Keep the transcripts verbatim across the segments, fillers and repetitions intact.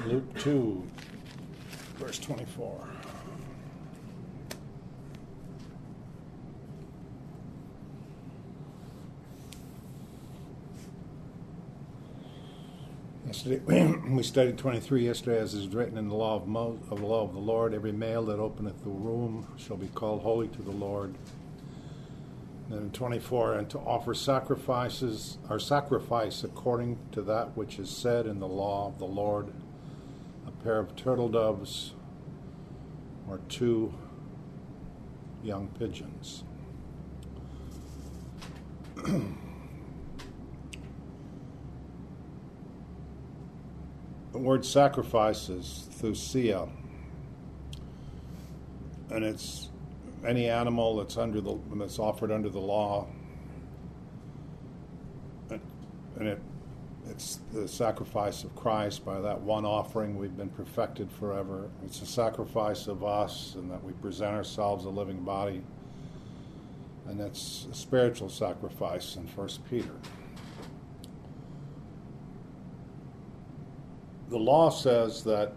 Luke two, verse twenty-four. Yesterday, we studied twenty-three yesterday, as is written in the law of, Mo- of the law of the Lord, every male that openeth the womb shall be called holy to the Lord. And then in twenty-four, and to offer sacrifices, or sacrifice according to that which is said in the law of the Lord, a pair of turtle doves or two young pigeons. The word sacrifice is thusia, and it's any animal that's under the that's offered under the law, and, and it it's the sacrifice of Christ. By that one offering, we've been perfected forever. It's a sacrifice of us, and that we present ourselves a living body, and that's a spiritual sacrifice in First Peter. The law says that,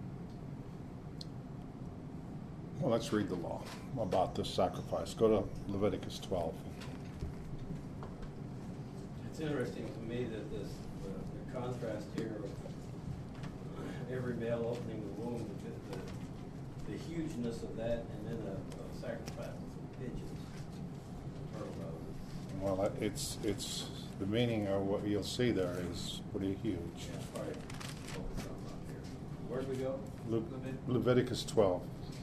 well, let's read the law about this sacrifice. Go to Leviticus twelve. It's interesting to me that this the, the contrast here of every male opening the womb, the, the, the hugeness of that, and then a, a sacrifice of pigeons. Or, uh, Well, it's it's the meaning of what you'll see there is pretty huge. yeah, probably focus on up here. Where'd we go? Le- Levit- Leviticus twelve.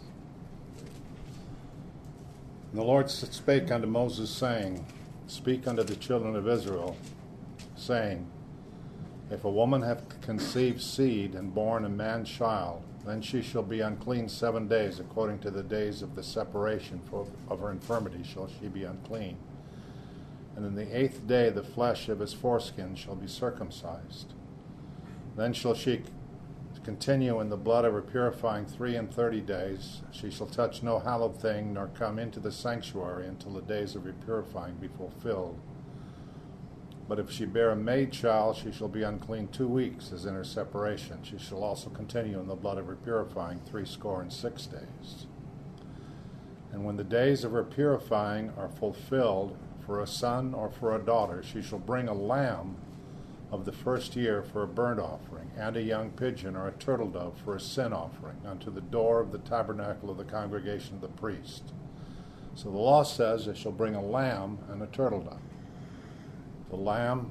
And the Lord spake unto Moses, saying, Speak unto the children of Israel, saying, If a woman hath conceived seed and born a man child, then she shall be unclean seven days, according to the days of the separation for, of her infirmity shall she be unclean. And in the eighth day the flesh of his foreskin shall be circumcised. Then shall she continue in the blood of her purifying three and thirty days. She shall touch no hallowed thing, nor come into the sanctuary until the days of her purifying be fulfilled. But if she bear a maid child, she shall be unclean two weeks, as in her separation. She shall also continue in the blood of her purifying three score and six days. And when the days of her purifying are fulfilled, for a son or for a daughter, she shall bring a lamb of the first year for a burnt offering, and a young pigeon or a turtle dove for a sin offering, unto the door of the tabernacle of the congregation of the priest. So the law says they shall bring a lamb and a turtle dove. The lamb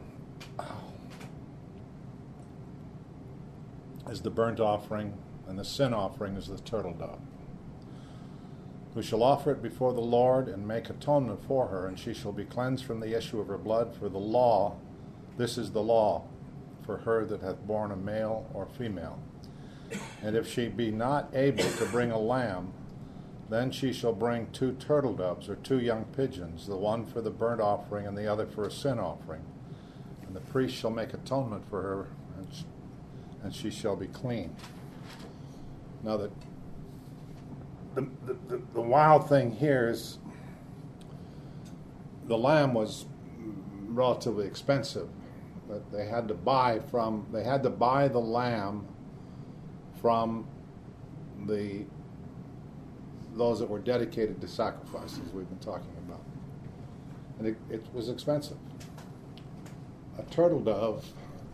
is the burnt offering, and the sin offering is the turtle dove. Who shall offer it before the Lord and make atonement for her, and she shall be cleansed from the issue of her blood, for the law, this is the law for her that hath borne a male or female. And if she be not able to bring a lamb, then she shall bring two turtle doves or two young pigeons, the one for the burnt offering and the other for a sin offering. And the priest shall make atonement for her, and she, and she shall be clean. Now, the, the, the, the wild thing here is the lamb was relatively expensive. But they had to buy from they had to buy the lamb from the those that were dedicated to sacrifices we've been talking about, and it, it was expensive. A turtle dove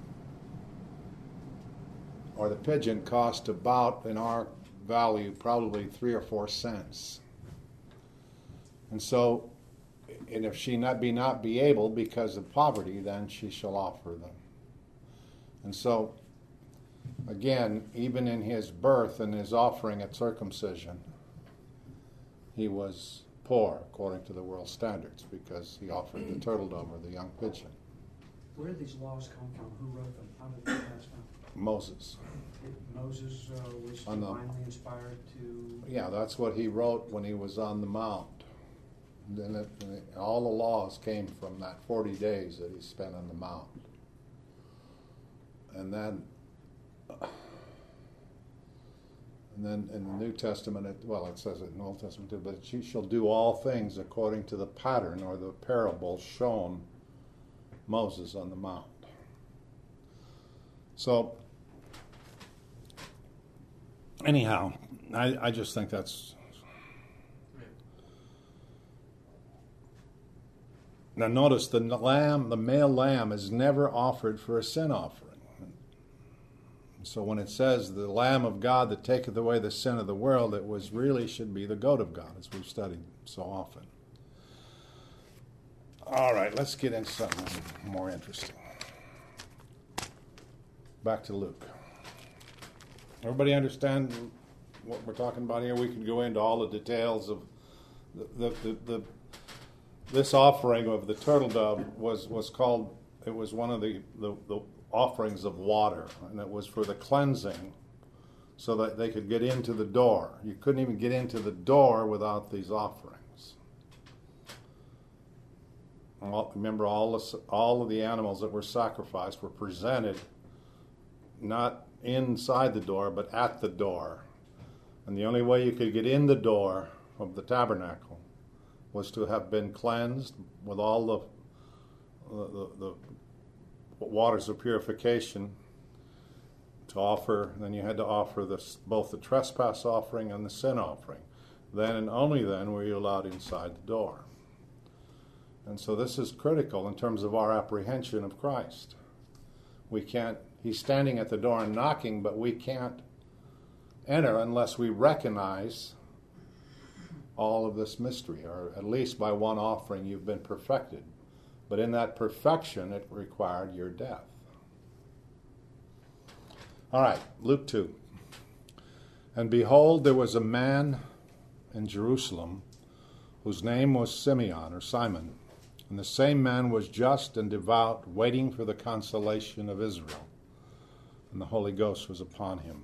or the pigeon cost about, in our value, probably three or four cents, and so. And if she not be not be able because of poverty, then she shall offer them. And so, again, even in his birth and his offering at circumcision, he was poor according to the world standards because he offered the turtle dove or the young pigeon. Where did these laws come from? Who wrote them? How did they pass down? Moses. It, Moses uh, was On the- divinely inspired to... Yeah, that's what he wrote when he was on the mount. And it, and it, all the laws came from that forty days that he spent on the mount. And then, and then in the New Testament, it, well, it says it in the Old Testament too, but she shall do all things according to the pattern or the parable shown Moses on the mount. So, anyhow, I, I just think that's... Now notice the lamb, the male lamb is never offered for a sin offering. So when it says the Lamb of God that taketh away the sin of the world, it was really should be the goat of God, as we've studied so often. All right, let's get into something more interesting. Back to Luke. Everybody understand what we're talking about here? We could go into all the details of the the, the, the this offering of the turtle dove was, was called, it was one of the, the, the offerings of water, and it was for the cleansing so that they could get into the door. You couldn't even get into the door without these offerings. All, remember, all, the, all of the animals that were sacrificed were presented not inside the door, but at the door. And the only way you could get in the door of the tabernacle was to have been cleansed with all the the, the, the waters of purification to offer. Then you had to offer this, both the trespass offering and the sin offering. Then and only then were you allowed inside the door. And so this is critical in terms of our apprehension of Christ. We can't, he's standing at the door and knocking, but we can't enter unless we recognize all of this mystery, or at least by one offering you've been perfected. But in that perfection, it required your death. All right, Luke two. And behold, there was a man in Jerusalem whose name was Simeon, or Simon. And the same man was just and devout, waiting for the consolation of Israel. And the Holy Ghost was upon him.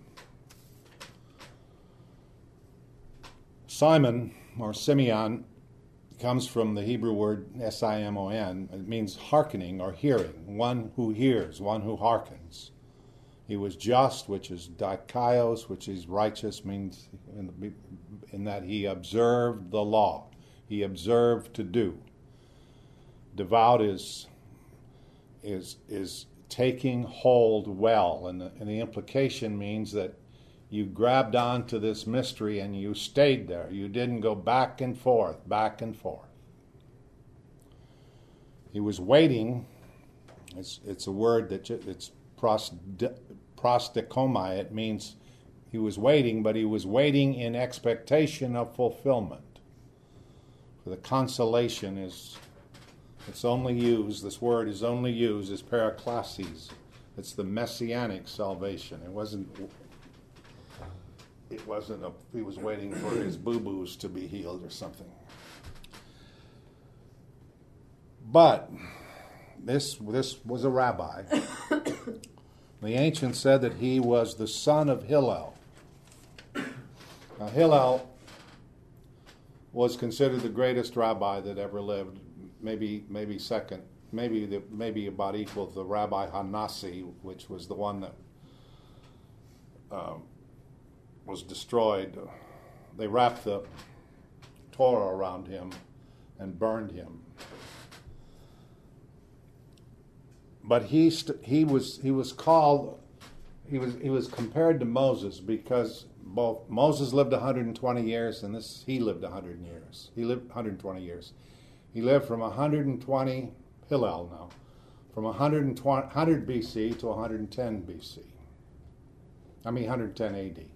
Simon, or Simeon, comes from the Hebrew word S I M O N. It means hearkening or hearing, one who hears, one who hearkens. He was just, which is dikaios, which is righteous, means in, the, in that he observed the law. He observed to do. Devout is is is taking hold well, and the, and the implication means that you grabbed onto this mystery and you stayed there. You didn't go back and forth, back and forth. He was waiting. It's, it's a word that it's prosdekomai. It means he was waiting, but he was waiting in expectation of fulfillment. For the consolation is, it's only used, this word is only used as paraklasis. It's the messianic salvation. It wasn't... It wasn't a, he was waiting for his boo-boos to be healed or something. But this this was a rabbi. The ancients said that he was the son of Hillel. Now, Hillel was considered the greatest rabbi that ever lived, maybe maybe second, maybe the, maybe about equal to the Rabbi Hanasi, which was the one that um, was destroyed. They wrapped the Torah around him and burned him. But he st- he was he was called he was he was compared to Moses because both Moses lived one hundred twenty years and this he lived one hundred years. He lived one hundred twenty years. He lived from one hundred twenty Hillel now, from one hundred twenty, one hundred B C to one hundred ten B C. I mean one hundred ten A D.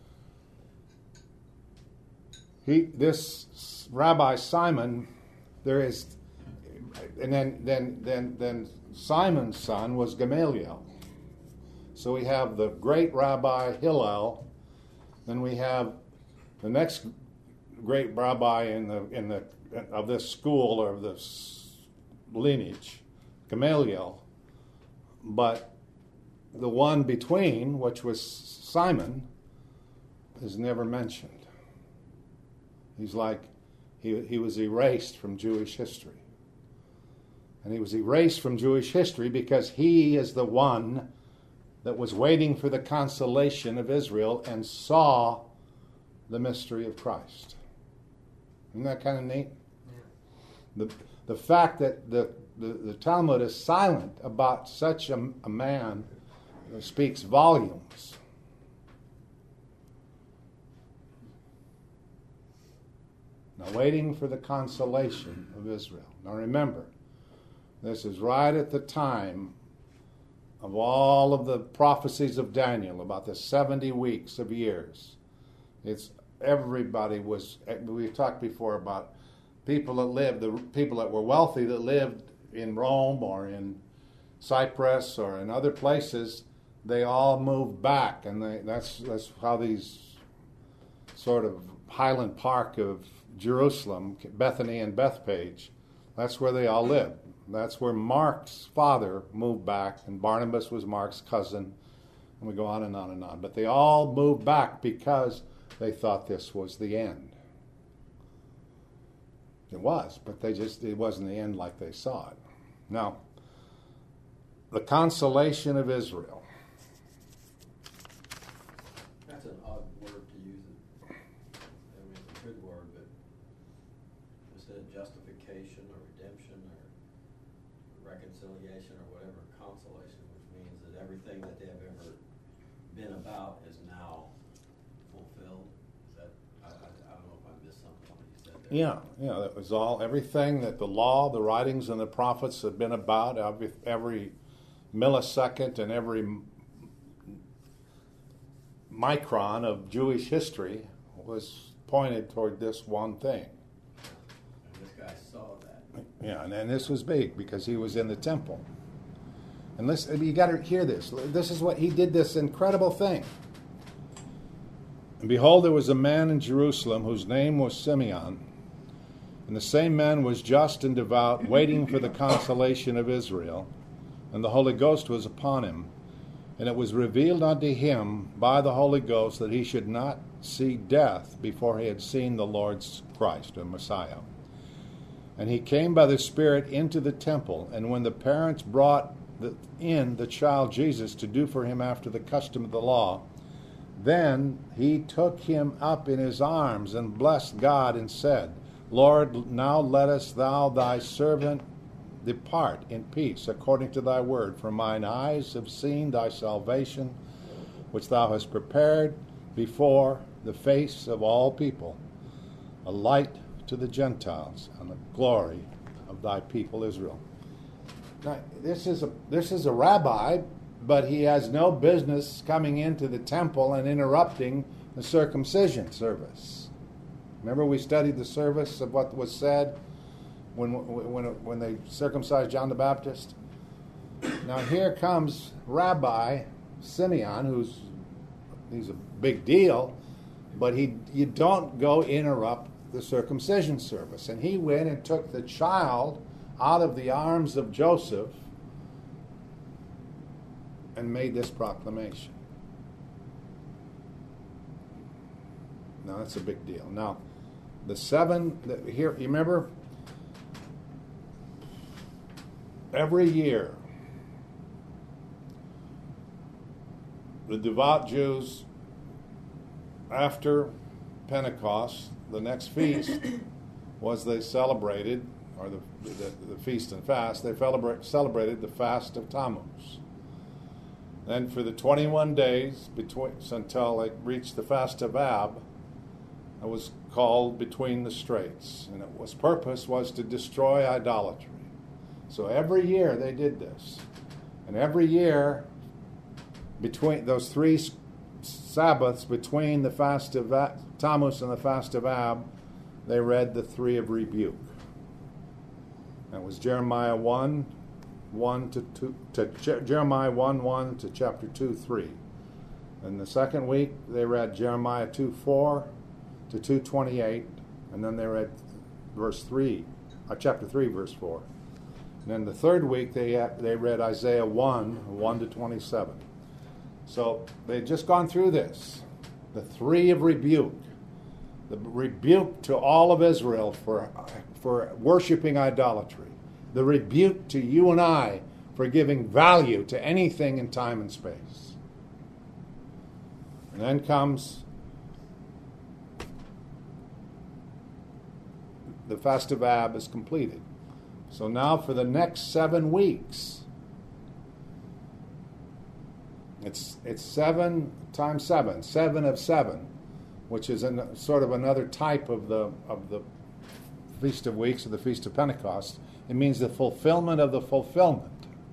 He, this Rabbi Simon, there is, and then then then then Simon's son was Gamaliel. So we have the great Rabbi Hillel, then we have the next great rabbi in the in the of this school or of this lineage, Gamaliel, but the one between, which was Simon, is never mentioned. He's like, he, he was erased from Jewish history. And he was erased from Jewish history because he is the one that was waiting for the consolation of Israel and saw the mystery of Christ. Isn't that kind of neat? Yeah. The, the fact that the, the, the Talmud is silent about such a, a man speaks volumes. Now, waiting for the consolation of Israel. Now remember, this is right at the time of all of the prophecies of Daniel about the seventy weeks of years. It's everybody was, we've talked before about people that lived, the people that were wealthy that lived in Rome or in Cyprus or in other places, they all moved back, and they, that's that's how these sort of Highland Park of Jerusalem, Bethany and Bethpage, that's where they all lived. That's where Mark's father moved back, and Barnabas was Mark's cousin, and we go on and on and on. But they all moved back because they thought this was the end. It was, but they just it wasn't the end like they saw it. Now, the consolation of Israel. That's an odd word to use. It. I mean, it's a good word, but instead of justification or redemption or reconciliation or whatever, consolation, which means that everything that they have ever been about is now fulfilled. Is that, I, I, I don't know if I missed something when you said that. Yeah, yeah, that was all, everything that the law, the writings, and the prophets have been about, every, every millisecond and every micron of Jewish history was pointed toward this one thing. And this guy saw that. Yeah, and, and this was big because he was in the temple. And listen, you got to hear this. This is what he did, this incredible thing. And behold, there was a man in Jerusalem whose name was Simeon, and the same man was just and devout, waiting for the consolation of Israel. And the Holy Ghost was upon him. And it was revealed unto him by the Holy Ghost that he should not see death before he had seen the Lord's Christ, or Messiah. And he came by the Spirit into the temple. And when the parents brought the, in the child Jesus to do for him after the custom of the law, then he took him up in his arms and blessed God and said, Lord, now lettest thou thy servant depart in peace according to thy word, for mine eyes have seen thy salvation, which thou hast prepared before the face of all people, a light to the Gentiles and the glory of thy people Israel. Now, this is a this is a rabbi, but he has no business coming into the temple and interrupting the circumcision service. Remember, we studied the service of what was said when when when they circumcised John the Baptist. Now here comes Rabbi Simeon, who's he's a big deal, but he you don't go interrupt the circumcision service. And he went and took the child out of the arms of Joseph and made this proclamation. Now that's a big deal. Now the seven the, here you remember. Every year, the devout Jews, after Pentecost, the next feast was they celebrated, or the, the, the feast and fast, they celebrate, celebrated the fast of Tammuz. Then for the twenty-one days between, until they reached the fast of Ab, it was called Between the Straits, and its purpose was to destroy idolatry. So every year they did this. And every year, between those three Sabbaths, between the fast of Tammuz and the fast of Ab, they read the three of rebuke. That was Jeremiah one, one to two, to Jeremiah one, one to chapter two, three. And the second week they read Jeremiah two, four to two twenty-eight, and then they read verse three, uh, chapter three, verse four. And then the third week, they they read Isaiah one, one to twenty-seven. So they'd just gone through this. The three of rebuke. The rebuke to all of Israel for, for worshiping idolatry. The rebuke to you and I for giving value to anything in time and space. And then comes the fast of Ab is completed. So now for the next seven weeks, it's it's seven times seven, seven of seven, which is an, sort of another type of the of the Feast of Weeks or the Feast of Pentecost. It means the fulfillment of the fulfillment.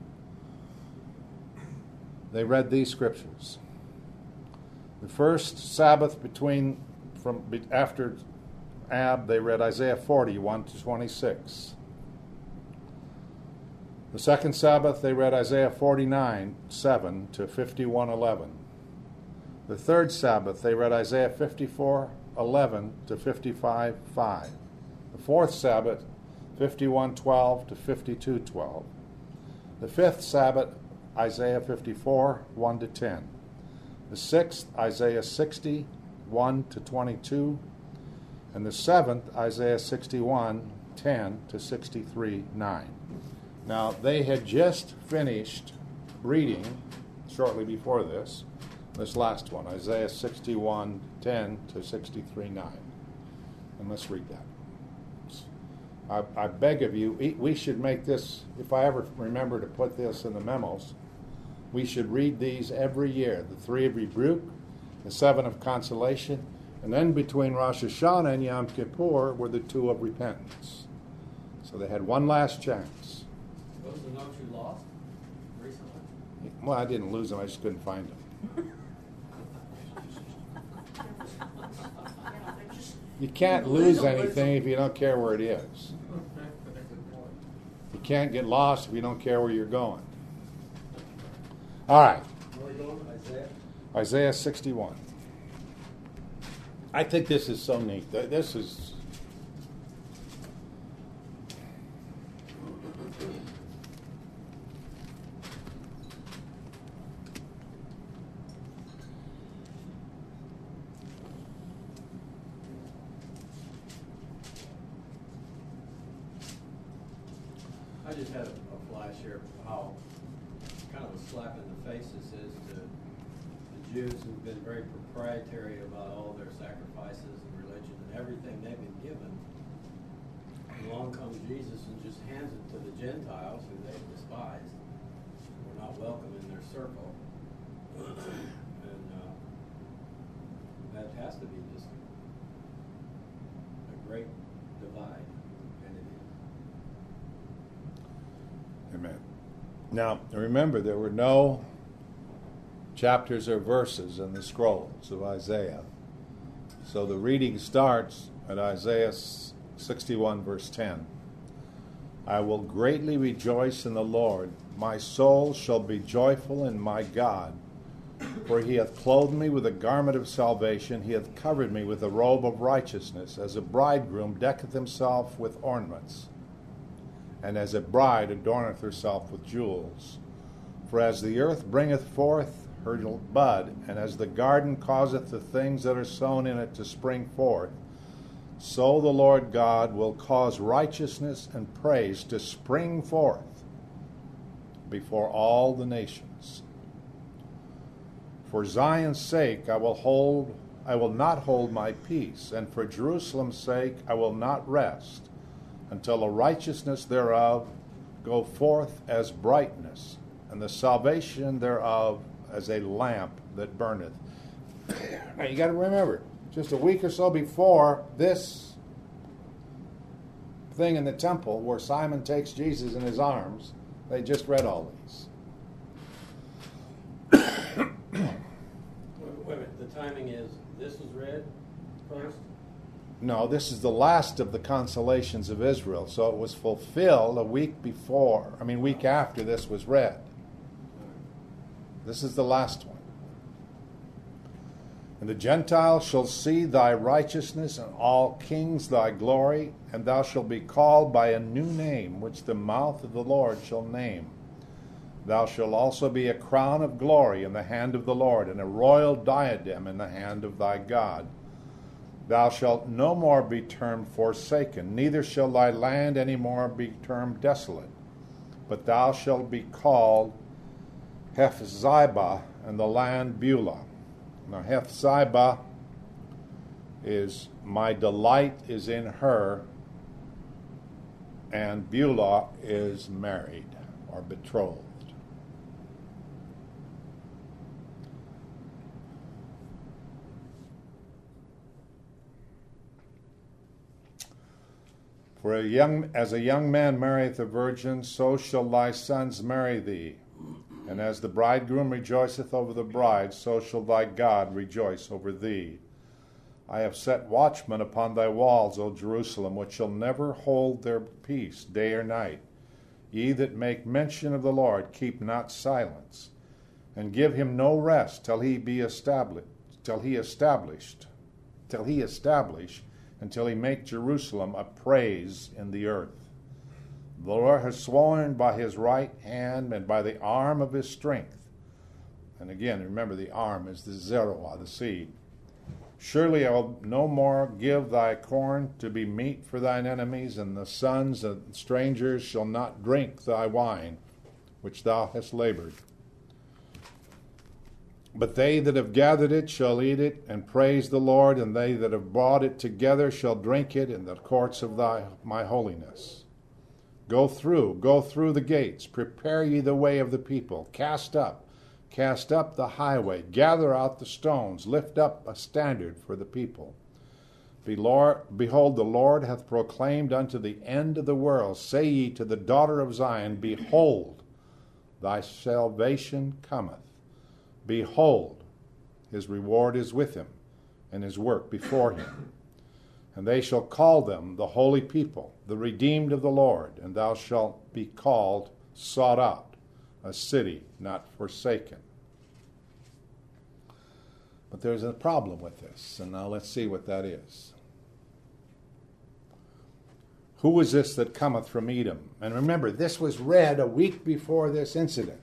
They read these scriptures. The first Sabbath between from after Ab, they read Isaiah forty, one to twenty-six. The second Sabbath, they read Isaiah forty-nine, seven to fifty-one, eleven. The third Sabbath, they read Isaiah fifty-four, eleven to fifty-five, five. The fourth Sabbath, fifty-one, twelve to fifty-two, twelve. The fifth Sabbath, Isaiah fifty-four, one to ten. The sixth, Isaiah sixty, one to twenty-two. And the seventh, Isaiah sixty-one, ten to sixty-three, nine. Now, they had just finished reading, shortly before this, this last one, Isaiah sixty-one, ten to sixty-three, nine. And let's read that. I, I beg of you, we should make this, if I ever remember to put this in the memos, we should read these every year. The three of rebuke, the seven of consolation, and then between Rosh Hashanah and Yom Kippur were the two of repentance. So they had one last chance. Those are the notes you lost recently? Well, I didn't lose them, I just couldn't find them. You can't lose anything if you don't care where it is. You can't get lost if you don't care where you're going. All right. Where are we going? Isaiah? Isaiah sixty-one. I think this is so neat. This is... I just had a, a flash here of how kind of a slap in the face this is to the Jews who've been very proprietary about all their sacrifices and religion and everything they've been given. And along comes Jesus and just hands it to the Gentiles who they despised, who were not welcome in their circle. and uh, that has to be just a great divide. Amen. Now, remember, there were no chapters or verses in the scrolls of Isaiah. So the reading starts at Isaiah sixty-one, verse ten. I will greatly rejoice in the Lord. My soul shall be joyful in my God. For he hath clothed me with a garment of salvation. He hath covered me with a robe of righteousness, as a bridegroom decketh himself with ornaments, and as a bride adorneth herself with jewels. For as the earth bringeth forth her bud, and as the garden causeth the things that are sown in it to spring forth, so the Lord God will cause righteousness and praise to spring forth before all the nations. For Zion's sake I will hold, I will not hold my peace, and for Jerusalem's sake I will not rest, until the righteousness thereof go forth as brightness, and the salvation thereof as a lamp that burneth. Now you got to remember, just a week or so before this thing in the temple where Simon takes Jesus in his arms, they just read all these. Wait, wait a minute, the timing is, this was read first? No, this is the last of the consolations of Israel. So it was fulfilled a week before, I mean, week after this was read. This is the last one. And the Gentiles shall see thy righteousness, and all kings thy glory, and thou shalt be called by a new name, which the mouth of the Lord shall name. Thou shalt also be a crown of glory in the hand of the Lord, and a royal diadem in the hand of thy God. Thou shalt no more be termed forsaken, neither shall thy land any more be termed desolate, but thou shalt be called Hephzibah, and the land Beulah. Now Hephzibah is, my delight is in her, and Beulah is married or betrothed. For a young, as a young man marrieth a virgin, so shall thy sons marry thee. And as the bridegroom rejoiceth over the bride, so shall thy God rejoice over thee. I have set watchmen upon thy walls, O Jerusalem, which shall never hold their peace day or night. Ye that make mention of the Lord, keep not silence, and give him no rest till he be established, till he established, till he establish, until he make Jerusalem a praise in the earth. The Lord has sworn by his right hand and by the arm of his strength. And again, remember, the arm is the Zeruah, the seed. Surely I will no more give thy corn to be meat for thine enemies, and the sons of strangers shall not drink thy wine, which thou hast labored. But they that have gathered it shall eat it, and praise the Lord, and they that have brought it together shall drink it in the courts of thy my holiness. Go through, go through the gates, prepare ye the way of the people, cast up, cast up the highway, gather out the stones, lift up a standard for the people. Behold, the Lord hath proclaimed unto the end of the world, say ye to the daughter of Zion, behold, thy salvation cometh. Behold, his reward is with him, and his work before him. And they shall call them the holy people, the redeemed of the Lord, and thou shalt be called sought out, a city not forsaken. But there's a problem with this, and now let's see what that is. Who is this that cometh from Edom? And remember, this was read a week before this incident.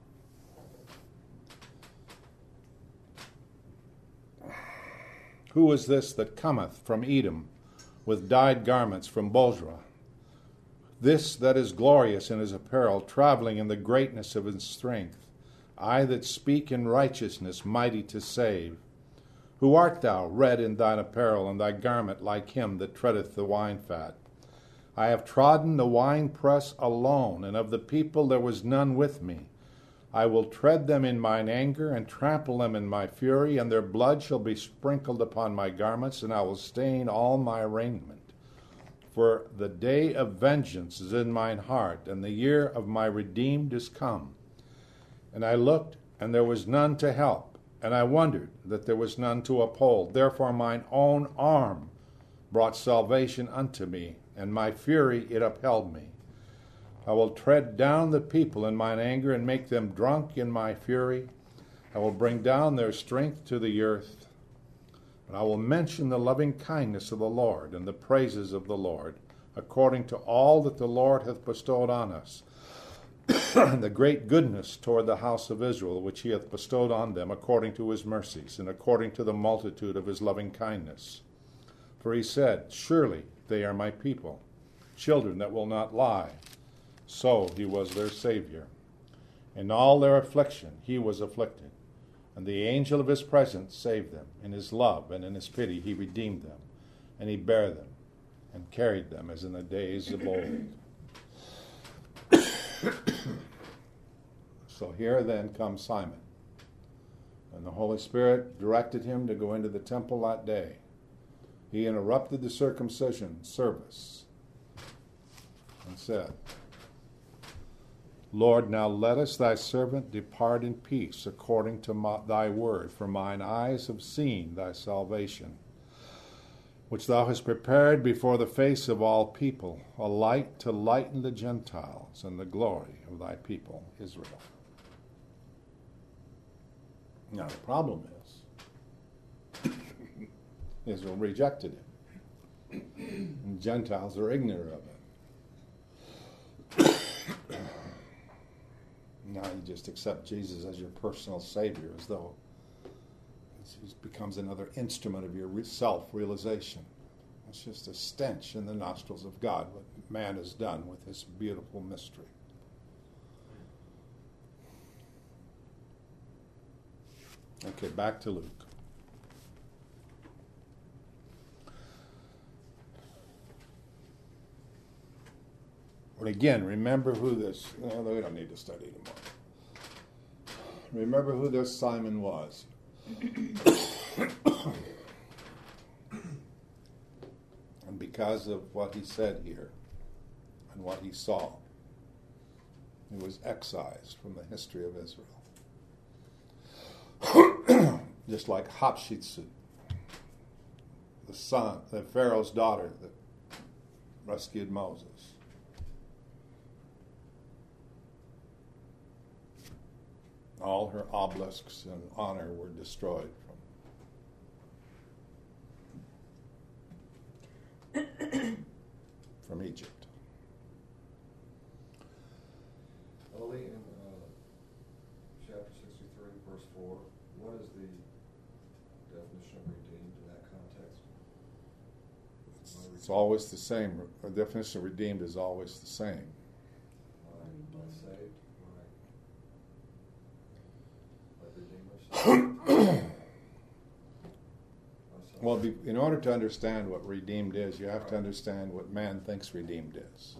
Who is this that cometh from Edom with dyed garments from Bozrah? This that is glorious in his apparel, traveling in the greatness of his strength. I that speak in righteousness, mighty to save. Who art thou, red in thine apparel, and thy garment like him that treadeth the wine fat? I have trodden the winepress alone, and of the people there was none with me. I will tread them in mine anger, and trample them in my fury, and their blood shall be sprinkled upon my garments, and I will stain all my raiment. For the day of vengeance is in mine heart, and the year of my redeemed is come. And I looked, and there was none to help, and I wondered that there was none to uphold. Therefore mine own arm brought salvation unto me, and my fury it upheld me. I will tread down the people in mine anger, and make them drunk in my fury. I will bring down their strength to the earth. But I will mention the loving kindness of the Lord, and the praises of the Lord, according to all that the Lord hath bestowed on us, and the great goodness toward the house of Israel, which he hath bestowed on them, according to his mercies, and according to the multitude of his loving kindness. For he said, surely they are my people, children that will not lie. So he was their Savior. In all their affliction he was afflicted, and the angel of his presence saved them. In his love and in his pity he redeemed them, and he bare them, and carried them as in the days of old. So here then comes Simon, and the Holy Spirit directed him to go into the temple that day. He interrupted the circumcision service and said, Lord, now lettest thy servant depart in peace according to my, thy word, for mine eyes have seen thy salvation, which thou hast prepared before the face of all people, a light to lighten the Gentiles, and the glory of thy people Israel. Now the problem is, Israel rejected him, and Gentiles are ignorant of it. Now you just accept Jesus as your personal Savior, as though he becomes another instrument of your self-realization. It's just a stench in the nostrils of God, what man has done with this beautiful mystery. Okay, back to Luke. And again, remember who this, well, we don't need to study anymore. Remember who this Simon was. And because of what he said here and what he saw. He was excised from the history of Israel. Just like Hatshepsut, the son, the Pharaoh's daughter that rescued Moses. All her obelisks and honor were destroyed from, from Egypt. Early in uh, chapter sixty-three, verse four, what is the definition of redeemed in that context? It's, it's always the same. The definition of redeemed is always the same. My, my saved, my, my redeemer saved. Well, be, in order to understand what redeemed is, you have to understand what man thinks redeemed is.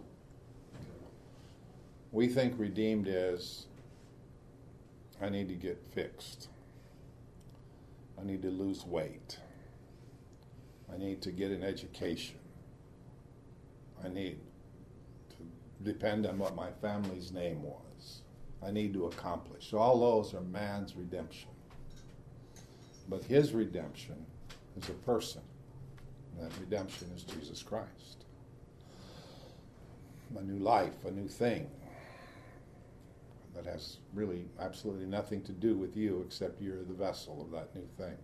We think redeemed is, I need to get fixed. I need to lose weight. I need to get an education. I need to depend on what my family's name was. I need to accomplish. So all those are man's redemption. But his redemption is a person. And that redemption is Jesus Christ. A new life, a new thing. That has really absolutely nothing to do with you except you're the vessel of that new thing.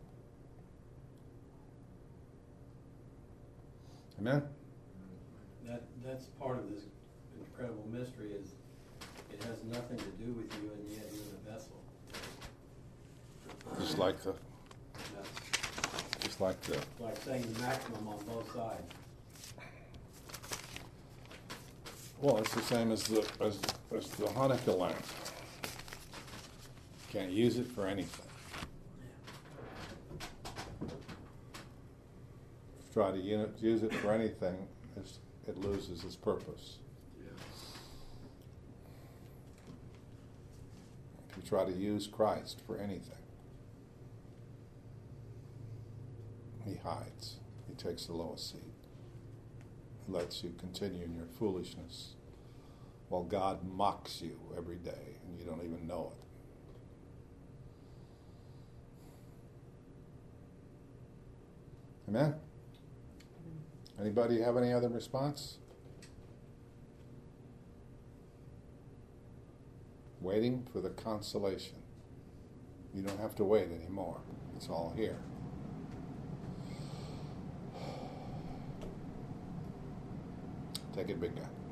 Amen? That, that's part of this incredible mystery is it has nothing to do with you and yet you're the vessel. Just like the, That's just like the, like saying the maximum on both sides. well, it's the same as the as, as the Hanukkah lamp. Can't use it for anything. Try to use it for anything, it loses its purpose. If you try to use Christ for anything, he hides. He takes the lowest seat. He lets you continue in your foolishness while God mocks you every day and you don't even know it. Amen? Anybody have any other response? Waiting for the consolation. You don't have to wait anymore. It's all here. Take it, big guy.